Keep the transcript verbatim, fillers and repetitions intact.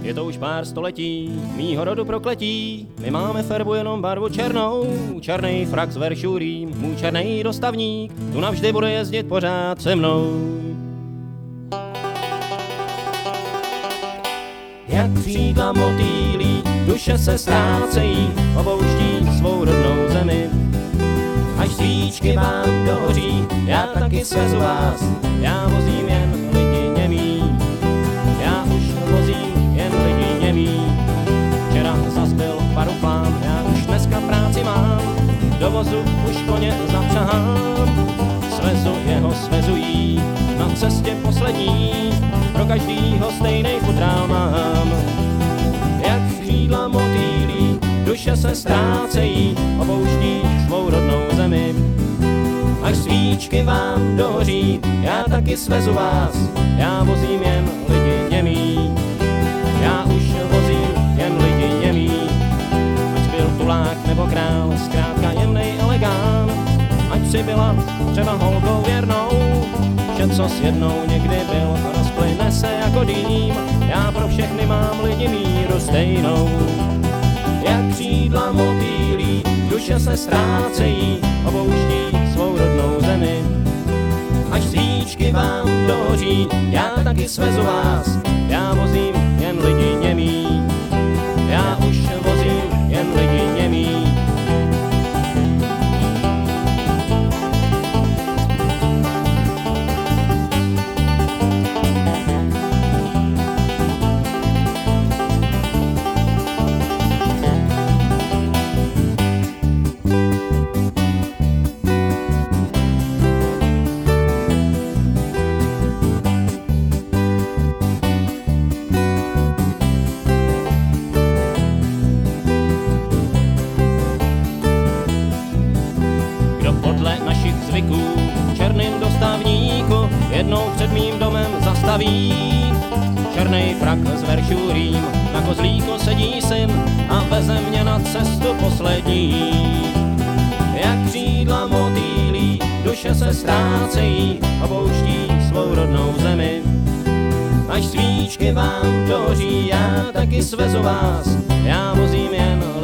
je to už pár století, mýho rodu prokletí. My máme farbu jenom barvu černou, černý frak s veršurím, můj černý dostavník, tu navždy bude jezdit pořád se mnou. Jak křídla motýlí, duše se ztrácejí, opouští svou rodnou zemi. Až svíčky vám dohoří, já taky svezu vás, já vozím jen lidi němí. Já už vozím jen lidi němí. Včera zaspil paruflám, já už dneska práci mám, do vozu už koně zapřahám. Svezu jeho svezují, na cestě poslední, pro každýho stejnej futrál mám. Jak křídla motýlí, duše se ztrácejí, opouští svou rodnou zemi. Až svíčky vám dohoří, já taky svezu vás, já vozím jen lidi němí. Já už vozím jen lidi němí. Ať byl tulák nebo král, zkrátka jemnej elegán. Ať si byla třeba holkou věrnou, že co s jednou někdy byl, rozplyne se jako dým. Já pro všechny mám lidi míru stejnou. Jak křídla motýlí, duše se ztrácejí, opouští svou rodnou zemi. Až svíčky vám dohoří, já taky svezu vás, já vozím jen lidi němí. Já už vozím jen lidi němí. Černým dostavníku jednou před mým domem zastaví. Černej frak s veršurím, na kozlíku sedí syn a veze mě na cestu poslední. Jak křídla motýlí, duše se ztrácejí, opouští svou rodnou zemi. Až svíčky vám dohoří, já taky svezu vás, já vozím jen